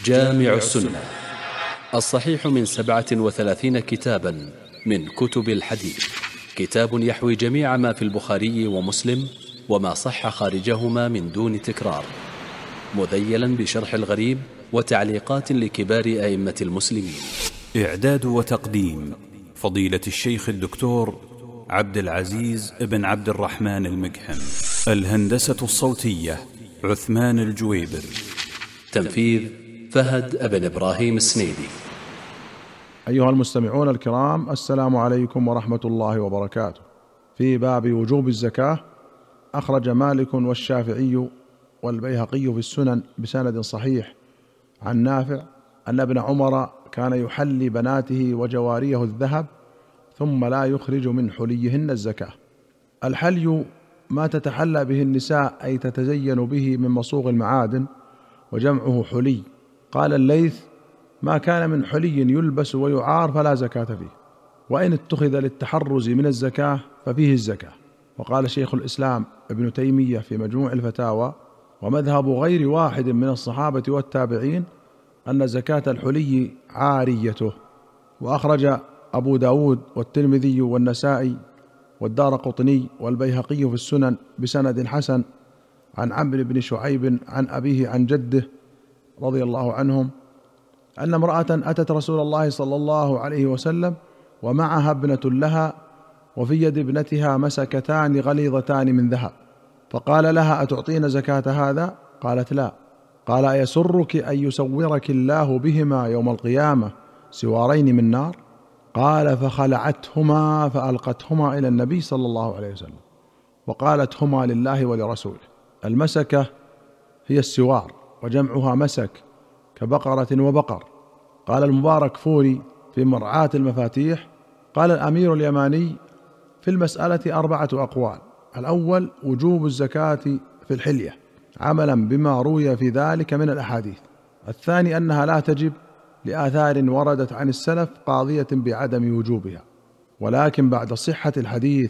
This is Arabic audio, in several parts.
جامع السنة الصحيح من 37 كتابا من كتب الحديث، كتاب يحوي جميع ما في البخاري ومسلم وما صح خارجهما من دون تكرار، مذيلا بشرح الغريب وتعليقات لكبار أئمة المسلمين. إعداد وتقديم فضيلة الشيخ الدكتور عبد العزيز بن عبد الرحمن المقحم. الهندسة الصوتية عثمان الجويبر. تنفيذ فهد بن إبراهيم السنيدي. أيها المستمعون الكرام، السلام عليكم ورحمة الله وبركاته. في باب وجوب الزكاة، أخرج مالك والشافعي والبيهقي في السنن بسند صحيح عن نافع أن ابن عمر كان يحلي بناته وجواريه الذهب ثم لا يخرج من حليهن الزكاة. الحلي ما تتحلى به النساء أي تتزين به من مصوغ المعادن، وجمعه حلي. قال الليث: ما كان من حلي يلبس ويعار فلا زكاة فيه، وإن اتخذ للتحرز من الزكاة ففيه الزكاة. وقال شيخ الإسلام ابن تيمية في مجموع الفتاوى: ومذهب غير واحد من الصحابة والتابعين أن زكاة الحلي عاريته. وأخرج أبو داود والترمذي والنسائي والدارقطني والبيهقي في السنن بسند حسن عن عمرو بن شعيب عن أبيه عن جده رضي الله عنهم أن امرأة أتت رسول الله صلى الله عليه وسلم ومعها ابنة لها، وفي يد ابنتها مسكتان غليظتان من ذهب، فقال لها: أتعطين زكاة هذا؟ قالت: لا. قال: أيسرك أن يسورك الله بهما يوم القيامة سوارين من نار؟ قال: فخلعتهما فألقتهما إلى النبي صلى الله عليه وسلم وقالت: هما لله ولرسوله. المسكة هي السوار، وجمعها مسك كبقرة وبقر. قال المبارك فوري في مرعاة المفاتيح: قال الأمير اليماني: في المسألة 4 أقوال. الأول: وجوب الزكاة في الحلية عملا بما روي في ذلك من الأحاديث. الثاني: أنها لا تجب لآثار وردت عن السلف قاضية بعدم وجوبها، ولكن بعد صحة الحديث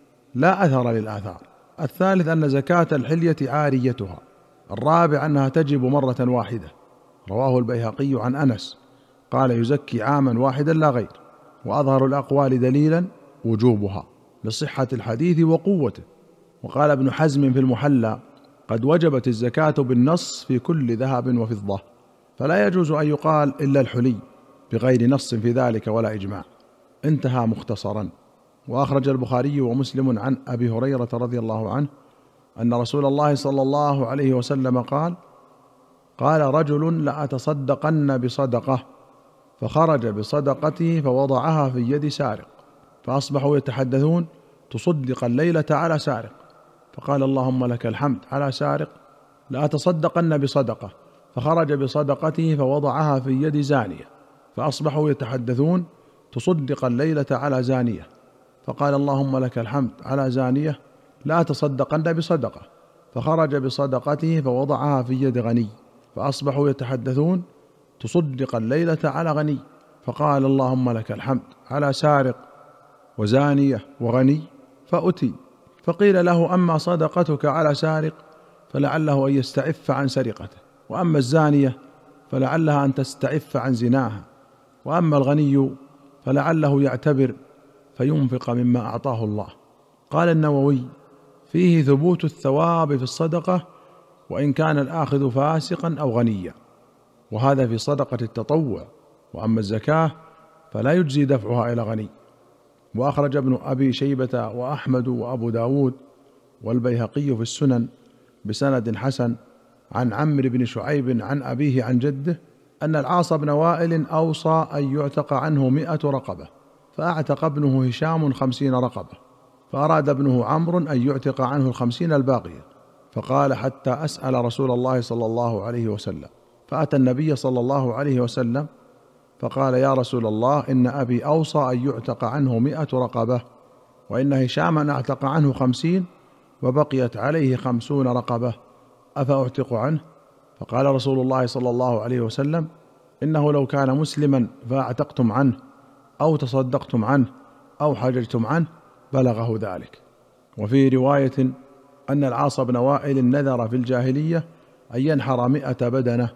لا أثر للآثار. الثالث: أن زكاة الحلية عاريتها. الرابع: أنها تجب مرة واحدة. رواه البيهقي عن أنس قال: يزكي عاما واحدا لا غير. وأظهر الأقوال دليلا وجوبها لصحة الحديث وقوته. وقال ابن حزم في المحلى: قد وجبت الزكاة بالنص في كل ذهب وفضة، فلا يجوز أن يقال إلا الحلي بغير نص في ذلك ولا إجماع. انتهى مختصرا. وأخرج البخاري ومسلم عن أبي هريرة رضي الله عنه أن رسول الله صلى الله عليه وسلم قال رجل: لأتصدقن بصدقة، فخرج بصدقته فوضعها في يد سارق، فأصبحوا يتحدثون: تصدق الليلة على سارق. فقال: اللهم لك الحمد على سارق. لأتصدقن بصدقة، فخرج بصدقته فوضعها في يد زانية، فأصبحوا يتحدثون: تصدق الليلة على زانية. فقال: اللهم لك الحمد على زانية. لا تصدقن بصدقة، فخرج بصدقته فوضعها في يد غني، فأصبحوا يتحدثون: تصدق الليلة على غني. فقال: اللهم لك الحمد على سارق وزانية وغني. فأتي فقيل له: أما صدقتك على سارق فلعله أن يستعف عن سرقته، وأما الزانية فلعلها أن تستعف عن زناها، وأما الغني فلعله يعتبر فينفق مما أعطاه الله. قال النووي: فيه ثبوت الثواب في الصدقة وإن كان الآخذ فاسقا أو غنيا، وهذا في صدقة التطوع. وأما الزكاة فلا يجزي دفعها إلى غني. وأخرج ابن أبي شيبة وأحمد وأبو داود والبيهقي في السنن بسند حسن عن عمرو بن شعيب عن أبيه عن جده أن العاص بن وائل أوصى أن يعتق عنه 100 رقبة، فأعتق ابنه هشام 50 رقبة، فأراد ابنه عمرو أن يعتق عنه 50 الباقية، فقال: حتى أسأل رسول الله صلى الله عليه وسلم. فأتى النبي صلى الله عليه وسلم فقال: يا رسول الله، إن أبي أوصى أن يعتق عنه 100 رقبة، وإن هشاما أعتق عنه 50 وبقيت عليه 50 رقبة، أفأعتق عنه؟ فقال رسول الله صلى الله عليه وسلم: إنه لو كان مسلما فأعتقتم عنه أو تصدقتم عنه أو حججتم عنه بلغه ذلك. وفي رواية أن العاص بن وائل نذر في الجاهلية أن ينحر 100 بدنة،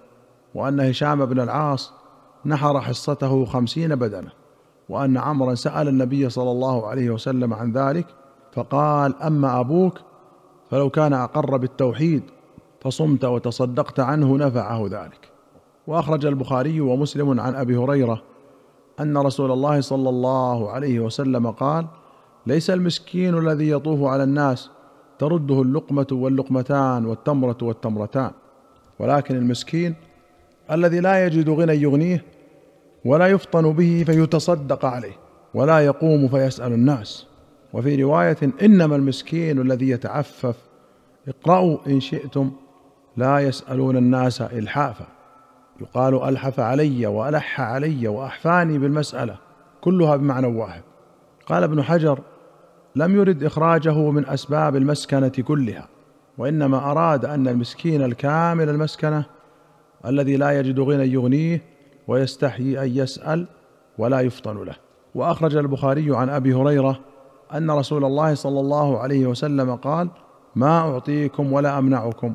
وأن هشام بن العاص نحر حصته 50 بدنة، وأن عمرا سأل النبي صلى الله عليه وسلم عن ذلك فقال: أما أبوك فلو كان أقر بالتوحيد فصمت وتصدقت عنه نفعه ذلك. وأخرج البخاري ومسلم عن أبي هريرة أن رسول الله صلى الله عليه وسلم قال: ليس المسكين الذي يطوف على الناس ترده اللقمة واللقمتان والتمرة والتمرتان، ولكن المسكين الذي لا يجد غنى يغنيه ولا يفطن به فيتصدق عليه ولا يقوم فيسأل الناس. وفي رواية: إنما المسكين الذي يتعفف، اقرأوا إن شئتم، لا يسألون الناس إلحافا. يقال ألحف علي وألح علي وأحفاني بالمسألة، كلها بمعنى واحد. قال ابن حجر: لم يرد إخراجه من أسباب المسكنة كلها، وإنما أراد أن المسكين الكامل المسكنة الذي لا يجد غنى يغنيه ويستحيي أن يسأل ولا يفطن له. وأخرج البخاري عن أبي هريرة أن رسول الله صلى الله عليه وسلم قال: ما أعطيكم ولا أمنعكم،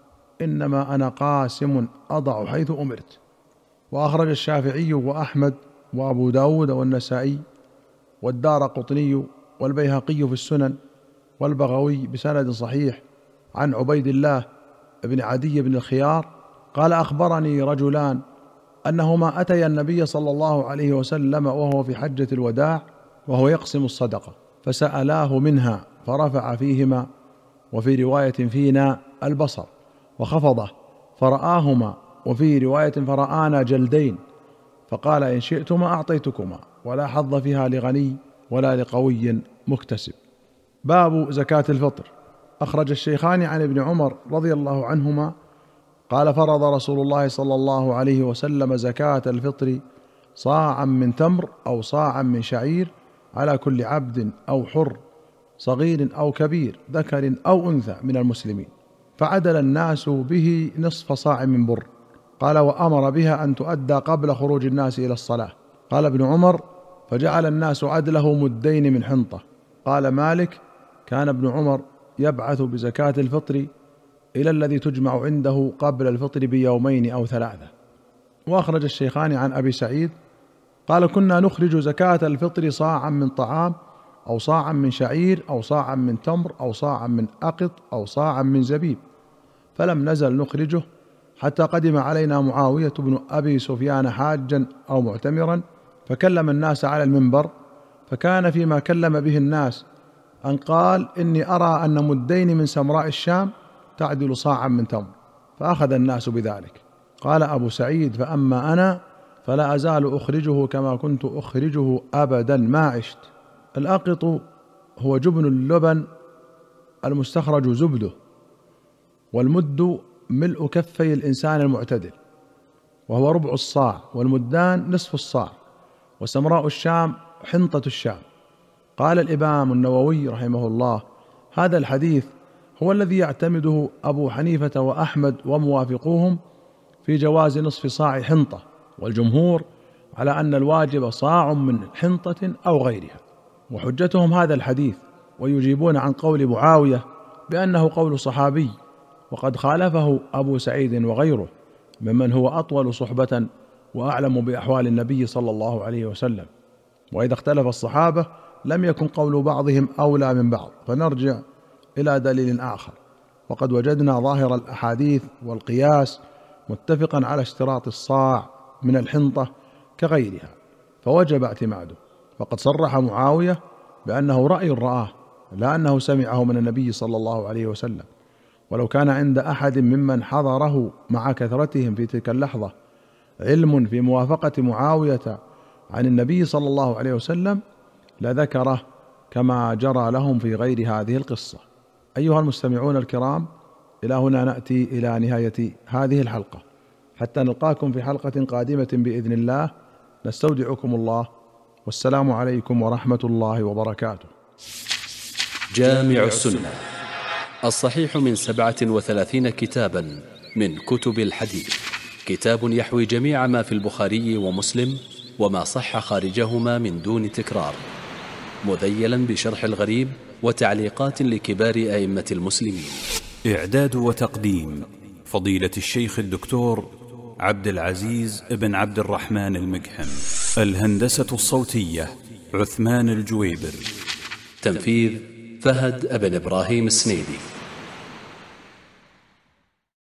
إنما أنا قاسم أضع حيث أمرت. وأخرج الشافعي وأحمد وأبو داود والنسائي والدارقطني والبيهقي في السنن والبغوي بسند صحيح عن عبيد الله بن عدي بن الخيار قال: أخبرني رجلان أنهما أتيا النبي صلى الله عليه وسلم وهو في حجة الوداع وهو يقسم الصدقة، فسألاه منها فرفع فيهما، وفي رواية فينا البصر، وخفضه فرآهما، وفي رواية فرآنا جلدين، فقال: إن شئتما أعطيتكما، ولا حظ فيها لغني ولا لقوي مكتسب. باب زكاة الفطر. أخرج الشيخان عن ابن عمر رضي الله عنهما قال: فرض رسول الله صلى الله عليه وسلم زكاة الفطر صاعا من تمر أو صاعا من شعير على كل عبد أو حر صغير أو كبير ذكر أو أنثى من المسلمين، فعدل الناس به نصف صاع من بر. قال: وأمر بها أن تؤدى قبل خروج الناس إلى الصلاة. قال ابن عمر: فجعل الناس عدله مدين من حنطة. قال مالك: كان ابن عمر يبعث بزكاة الفطر إلى الذي تجمع عنده قبل الفطر بيومين أو 3. وأخرج الشيخان عن أبي سعيد قال: كنا نخرج زكاة الفطر صاعا من طعام أو صاعا من شعير أو صاعا من تمر أو صاعا من أقط أو صاعا من زبيب، فلم نزل نخرجه حتى قدم علينا معاوية بن أبي سفيان حاجا أو معتمرا، فكلم الناس على المنبر، فكان فيما كلم به الناس أن قال: إني أرى أن مدين من سمراء الشام تعدل صاعا من تمر، فأخذ الناس بذلك. قال أبو سعيد: فأما أنا فلا أزال أخرجه كما كنت أخرجه أبدا ما عشت. الأقط هو جبن اللبن المستخرج زبده، والمد ملء كفي الإنسان المعتدل، وهو ربع الصاع، والمدان نصف الصاع، وسمراء الشام حنطة الشام. قال الإمام النووي رحمه الله: هذا الحديث هو الذي يعتمده أبو حنيفة وأحمد وموافقوهم في جواز نصف صاع حنطة، والجمهور على أن الواجب صاع من حنطة أو غيرها. وحجتهم هذا الحديث، ويجيبون عن قول معاوية بأنه قول صحابي، وقد خالفه أبو سعيد وغيره ممن هو أطول صحبة وأعلم بأحوال النبي صلى الله عليه وسلم. وإذا اختلف الصحابة لم يكن قول بعضهم أولى من بعض، فنرجع إلى دليل آخر. وقد وجدنا ظاهر الأحاديث والقياس متفقا على اشتراط الصاع من الحنطة كغيرها، فوجب اعتماده. وقد صرح معاوية بأنه رأي رآه، لا أنه سمعه من النبي صلى الله عليه وسلم. ولو كان عند أحد ممن حضره مع كثرتهم في تلك اللحظة علم في موافقة معاوية عن النبي صلى الله عليه وسلم لذكره، كما جرى لهم في غير هذه القصة. أيها المستمعون الكرام، إلى هنا نأتي إلى نهاية هذه الحلقة، حتى نلقاكم في حلقة قادمة بإذن الله. نستودعكم الله، والسلام عليكم ورحمة الله وبركاته. جامع السنة الصحيح من 37 كتابا من كتب الحديث، كتاب يحوي جميع ما في البخاري ومسلم وما صح خارجهما من دون تكرار، مذيلا بشرح الغريب وتعليقات لكبار أئمة المسلمين. إعداد وتقديم فضيلة الشيخ الدكتور عبد العزيز بن عبد الرحمن المقحم. الهندسة الصوتية عثمان الجويبر. تنفيذ فهد بن إبراهيم السنيدي.